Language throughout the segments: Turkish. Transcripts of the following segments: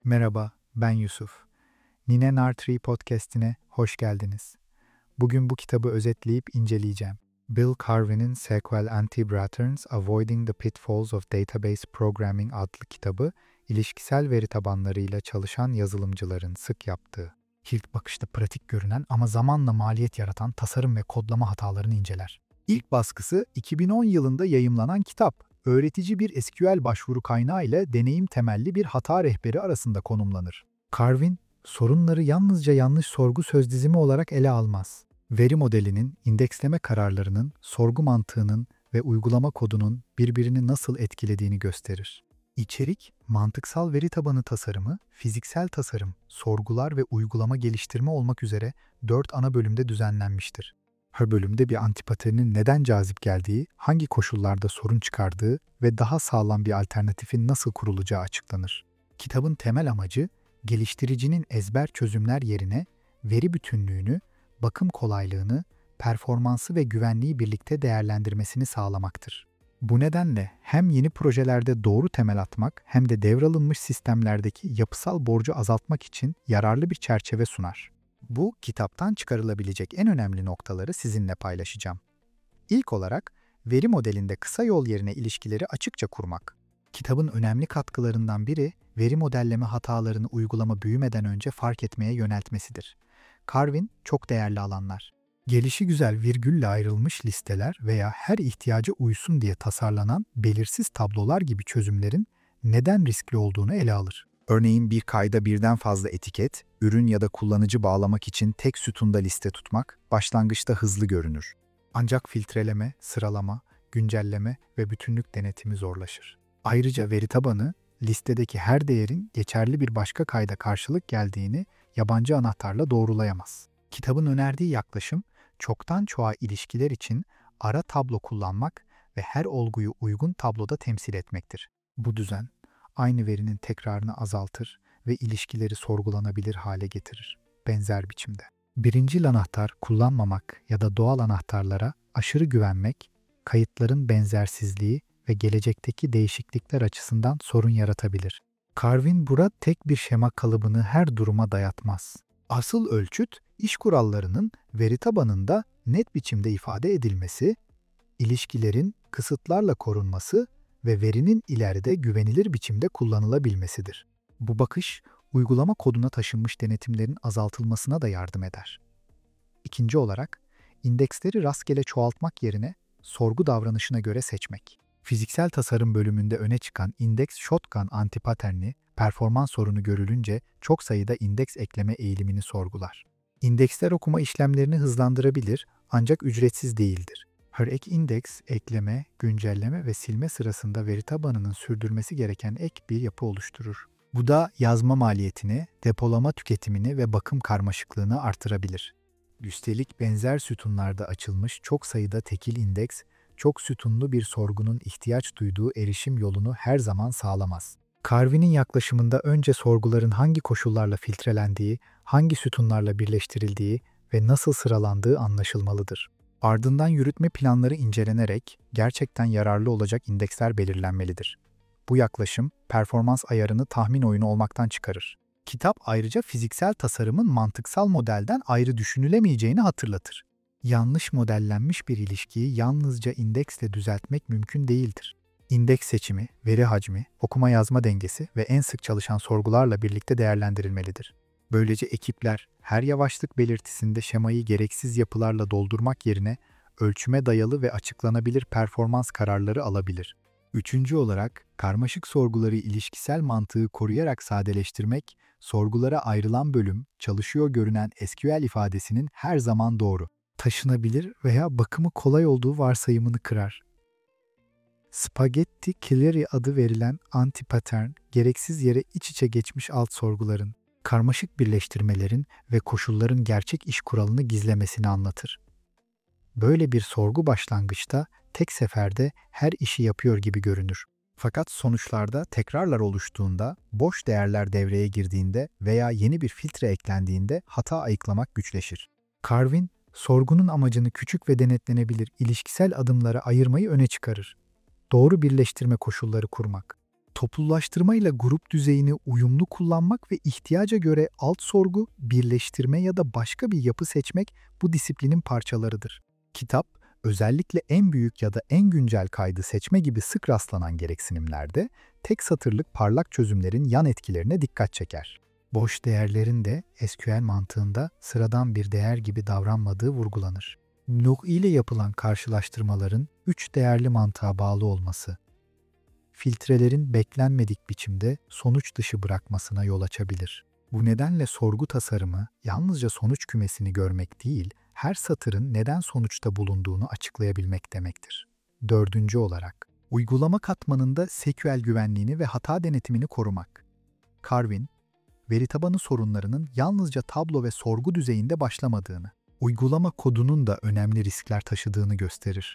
Merhaba, ben Yusuf. Nine Nartree podcast'ine hoş geldiniz. Bugün bu kitabı özetleyip inceleyeceğim. Bill Carvin'in SQL Anti-Patterns Avoiding the Pitfalls of Database Programming adlı kitabı, ilişkisel veri tabanlarıyla çalışan yazılımcıların sık yaptığı, ilk bakışta pratik görünen ama zamanla maliyet yaratan tasarım ve kodlama hatalarını inceler. İlk baskısı 2010 yılında yayımlanan kitap, öğretici bir SQL başvuru kaynağı ile deneyim temelli bir hata rehberi arasında konumlanır. Carvin, sorunları yalnızca yanlış sorgu sözdizimi olarak ele almaz. Veri modelinin, indeksleme kararlarının, sorgu mantığının ve uygulama kodunun birbirini nasıl etkilediğini gösterir. İçerik, mantıksal veri tabanı tasarımı, fiziksel tasarım, sorgular ve uygulama geliştirme olmak üzere 4 ana bölümde düzenlenmiştir. Her bölümde bir antipaterinin neden cazip geldiği, hangi koşullarda sorun çıkardığı ve daha sağlam bir alternatifin nasıl kurulacağı açıklanır. Kitabın temel amacı, geliştiricinin ezber çözümler yerine veri bütünlüğünü, bakım kolaylığını, performansı ve güvenliği birlikte değerlendirmesini sağlamaktır. Bu nedenle hem yeni projelerde doğru temel atmak hem de devralınmış sistemlerdeki yapısal borcu azaltmak için yararlı bir çerçeve sunar. Bu, kitaptan çıkarılabilecek en önemli noktaları sizinle paylaşacağım. İlk olarak, veri modelinde kısa yol yerine ilişkileri açıkça kurmak. Kitabın önemli katkılarından biri, veri modelleme hatalarını uygulama büyümeden önce fark etmeye yöneltmesidir. Carvin, çok değerli alanlar. Gelişigüzel virgülle ayrılmış listeler veya her ihtiyaca uysun diye tasarlanan belirsiz tablolar gibi çözümlerin neden riskli olduğunu ele alır. Örneğin bir kayda birden fazla etiket, ürün ya da kullanıcı bağlamak için tek sütunda liste tutmak başlangıçta hızlı görünür. Ancak filtreleme, sıralama, güncelleme ve bütünlük denetimi zorlaşır. Ayrıca veri tabanı, listedeki her değerin geçerli bir başka kayda karşılık geldiğini yabancı anahtarla doğrulayamaz. Kitabın önerdiği yaklaşım, çoktan çoğa ilişkiler için ara tablo kullanmak ve her olguyu uygun tabloda temsil etmektir. Bu düzen, aynı verinin tekrarını azaltır ve ilişkileri sorgulanabilir hale getirir, benzer biçimde. Birincil anahtar kullanmamak ya da doğal anahtarlara aşırı güvenmek, kayıtların benzersizliği ve gelecekteki değişiklikler açısından sorun yaratabilir. Carvin burada tek bir şema kalıbını her duruma dayatmaz. Asıl ölçüt, iş kurallarının veri tabanında net biçimde ifade edilmesi, ilişkilerin kısıtlarla korunması ve verinin ileride güvenilir biçimde kullanılabilmesidir. Bu bakış, uygulama koduna taşınmış denetimlerin azaltılmasına da yardım eder. İkinci olarak, indeksleri rastgele çoğaltmak yerine sorgu davranışına göre seçmek. Fiziksel tasarım bölümünde öne çıkan indeks shotgun antipaterni, performans sorunu görülünce çok sayıda indeks ekleme eğilimini sorgular. İndeksler okuma işlemlerini hızlandırabilir ancak ücretsiz değildir. Her ek indeks, ekleme, güncelleme ve silme sırasında veri tabanının sürdürmesi gereken ek bir yapı oluşturur. Bu da yazma maliyetini, depolama tüketimini ve bakım karmaşıklığını artırabilir. Üstelik benzer sütunlarda açılmış çok sayıda tekil indeks, çok sütunlu bir sorgunun ihtiyaç duyduğu erişim yolunu her zaman sağlamaz. Carvin'in yaklaşımında önce sorguların hangi koşullarla filtrelendiği, hangi sütunlarla birleştirildiği ve nasıl sıralandığı anlaşılmalıdır. Ardından yürütme planları incelenerek gerçekten yararlı olacak indeksler belirlenmelidir. Bu yaklaşım, performans ayarını tahmin oyunu olmaktan çıkarır. Kitap ayrıca fiziksel tasarımın mantıksal modelden ayrı düşünülemeyeceğini hatırlatır. Yanlış modellenmiş bir ilişkiyi yalnızca indeksle düzeltmek mümkün değildir. İndeks seçimi, veri hacmi, okuma yazma dengesi ve en sık çalışan sorgularla birlikte değerlendirilmelidir. Böylece ekipler her yavaşlık belirtisinde şemayı gereksiz yapılarla doldurmak yerine ölçüme dayalı ve açıklanabilir performans kararları alabilir. Üçüncü olarak, karmaşık sorguları ilişkisel mantığı koruyarak sadeleştirmek, sorgulara ayrılan bölüm, çalışıyor görünen SQL ifadesinin her zaman doğru, taşınabilir veya bakımı kolay olduğu varsayımını kırar. Spaghetti Cleary adı verilen anti-pattern, gereksiz yere iç içe geçmiş alt sorguların, karmaşık birleştirmelerin ve koşulların gerçek iş kuralını gizlemesini anlatır. Böyle bir sorgu başlangıçta tek seferde her işi yapıyor gibi görünür. Fakat sonuçlarda tekrarlar oluştuğunda, boş değerler devreye girdiğinde veya yeni bir filtre eklendiğinde hata ayıklamak güçleşir. Carvin, sorgunun amacını küçük ve denetlenebilir ilişkisel adımlara ayırmayı öne çıkarır. Doğru birleştirme koşulları kurmak. Toplulaştırma ile grup düzeyini uyumlu kullanmak ve ihtiyaca göre alt sorgu, birleştirme ya da başka bir yapı seçmek bu disiplinin parçalarıdır. Kitap, özellikle en büyük ya da en güncel kaydı seçme gibi sık rastlanan gereksinimlerde tek satırlık parlak çözümlerin yan etkilerine dikkat çeker. Boş değerlerin de SQL mantığında sıradan bir değer gibi davranmadığı vurgulanır. NUG ile yapılan karşılaştırmaların 3 değerli mantığa bağlı olması, filtrelerin beklenmedik biçimde sonuç dışı bırakmasına yol açabilir. Bu nedenle sorgu tasarımı yalnızca sonuç kümesini görmek değil, her satırın neden sonuçta bulunduğunu açıklayabilmek demektir. Dördüncü olarak, uygulama katmanında SQL güvenliğini ve hata denetimini korumak. Carvin, veri tabanı sorunlarının yalnızca tablo ve sorgu düzeyinde başlamadığını, uygulama kodunun da önemli riskler taşıdığını gösterir.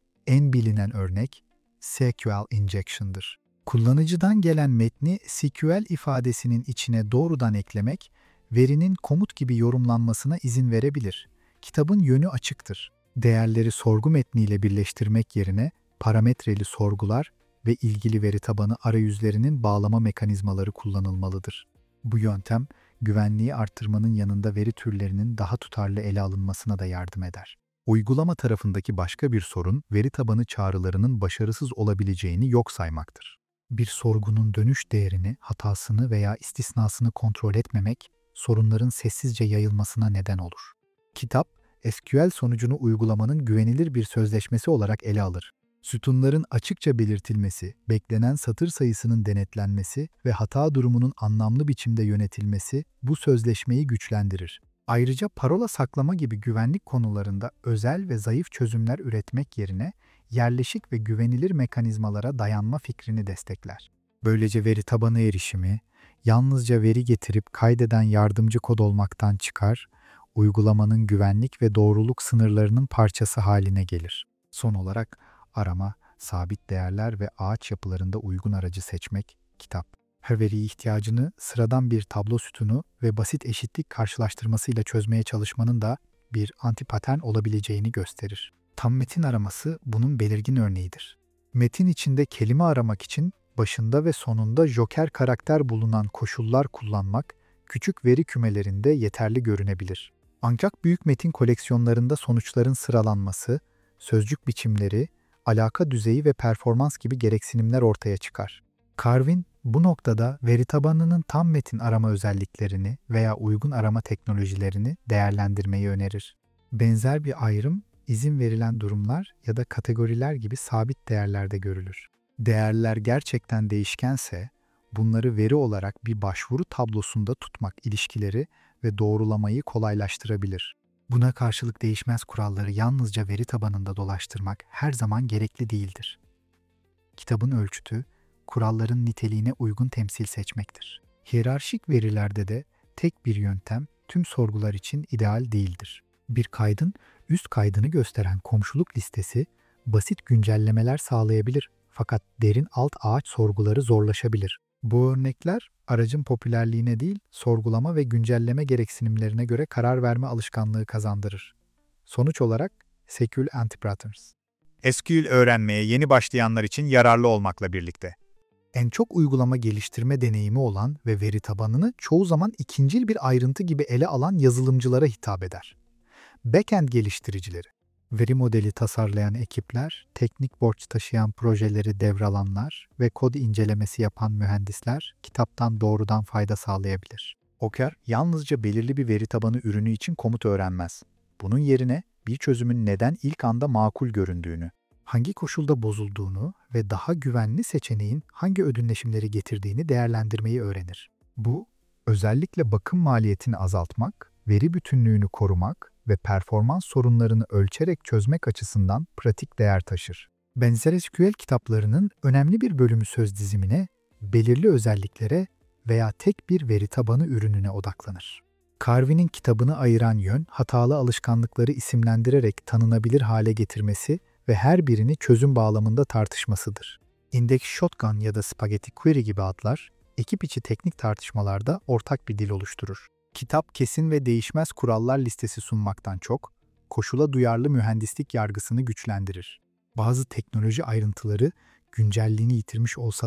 En bilinen örnek, SQL injection'dır. Kullanıcıdan gelen metni SQL ifadesinin içine doğrudan eklemek, verinin komut gibi yorumlanmasına izin verebilir. Kitabın yönü açıktır. Değerleri sorgu metniyle birleştirmek yerine parametreli sorgular ve ilgili veri tabanı arayüzlerinin bağlama mekanizmaları kullanılmalıdır. Bu yöntem, güvenliği arttırmanın yanında veri türlerinin daha tutarlı ele alınmasına da yardım eder. Uygulama tarafındaki başka bir sorun, veri tabanı çağrılarının başarısız olabileceğini yok saymaktır. Bir sorgunun dönüş değerini, hatasını veya istisnasını kontrol etmemek, sorunların sessizce yayılmasına neden olur. Kitap, SQL sonucunu uygulamanın güvenilir bir sözleşmesi olarak ele alır. Sütunların açıkça belirtilmesi, beklenen satır sayısının denetlenmesi ve hata durumunun anlamlı biçimde yönetilmesi bu sözleşmeyi güçlendirir. Ayrıca parola saklama gibi güvenlik konularında özel ve zayıf çözümler üretmek yerine yerleşik ve güvenilir mekanizmalara dayanma fikrini destekler. Böylece veri tabanı erişimi, yalnızca veri getirip kaydeden yardımcı kod olmaktan çıkar, uygulamanın güvenlik ve doğruluk sınırlarının parçası haline gelir. Son olarak arama, sabit değerler ve ağaç yapılarında uygun aracı seçmek, kitap. Her veri ihtiyacını sıradan bir tablo sütunu ve basit eşitlik karşılaştırmasıyla çözmeye çalışmanın da bir antipatern olabileceğini gösterir. Tam metin araması bunun belirgin örneğidir. Metin içinde kelime aramak için başında ve sonunda joker karakter bulunan koşullar kullanmak, küçük veri kümelerinde yeterli görünebilir. Ancak büyük metin koleksiyonlarında sonuçların sıralanması, sözcük biçimleri, alaka düzeyi ve performans gibi gereksinimler ortaya çıkar. Carvin, bu noktada veri tabanının tam metin arama özelliklerini veya uygun arama teknolojilerini değerlendirmeyi önerir. Benzer bir ayrım, izin verilen durumlar ya da kategoriler gibi sabit değerlerde görülür. Değerler gerçekten değişkense, bunları veri olarak bir başvuru tablosunda tutmak ilişkileri ve doğrulamayı kolaylaştırabilir. Buna karşılık değişmez kuralları yalnızca veri tabanında dolaştırmak her zaman gerekli değildir. Kitabın ölçütü, kuralların niteliğine uygun temsil seçmektir. Hiyerarşik verilerde de tek bir yöntem tüm sorgular için ideal değildir. Bir kaydın üst kaydını gösteren komşuluk listesi basit güncellemeler sağlayabilir fakat derin alt ağaç sorguları zorlaşabilir. Bu örnekler aracın popülerliğine değil, sorgulama ve güncelleme gereksinimlerine göre karar verme alışkanlığı kazandırır. Sonuç olarak SQL Anti-Patterns. SQL öğrenmeye yeni başlayanlar için yararlı olmakla birlikte. En çok uygulama geliştirme deneyimi olan ve veri tabanını çoğu zaman ikincil bir ayrıntı gibi ele alan yazılımcılara hitap eder. Backend geliştiricileri, veri modeli tasarlayan ekipler, teknik borç taşıyan projeleri devralanlar ve kod incelemesi yapan mühendisler kitaptan doğrudan fayda sağlayabilir. Oker, yalnızca belirli bir veri tabanı ürünü için komut öğrenmez. Bunun yerine bir çözümün neden ilk anda makul göründüğünü, hangi koşulda bozulduğunu ve daha güvenli seçeneğin hangi ödünleşimleri getirdiğini değerlendirmeyi öğrenir. Bu, özellikle bakım maliyetini azaltmak, veri bütünlüğünü korumak ve performans sorunlarını ölçerek çözmek açısından pratik değer taşır. Benzer SQL kitaplarının önemli bir bölümü söz dizimine, belirli özelliklere veya tek bir veri tabanı ürününe odaklanır. Carvin'in kitabını ayıran yön, hatalı alışkanlıkları isimlendirerek tanınabilir hale getirmesi ve her birini çözüm bağlamında tartışmasıdır. Index Shotgun ya da Spaghetti Query gibi adlar, ekip içi teknik tartışmalarda ortak bir dil oluşturur. Kitap kesin ve değişmez kurallar listesi sunmaktan çok, koşula duyarlı mühendislik yargısını güçlendirir. Bazı teknoloji ayrıntıları güncelliğini yitirmiş olsa da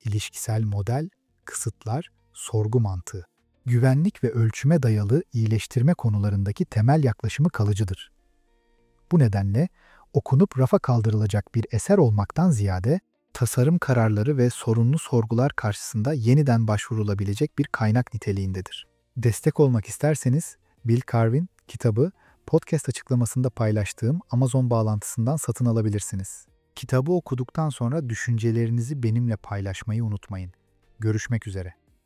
ilişkisel model, kısıtlar, sorgu mantığı. Güvenlik ve ölçüme dayalı iyileştirme konularındaki temel yaklaşımı kalıcıdır. Bu nedenle okunup rafa kaldırılacak bir eser olmaktan ziyade, tasarım kararları ve sorunlu sorgular karşısında yeniden başvurulabilecek bir kaynak niteliğindedir. Destek olmak isterseniz, Bill Carwin kitabı podcast açıklamasında paylaştığım Amazon bağlantısından satın alabilirsiniz. Kitabı okuduktan sonra düşüncelerinizi benimle paylaşmayı unutmayın. Görüşmek üzere.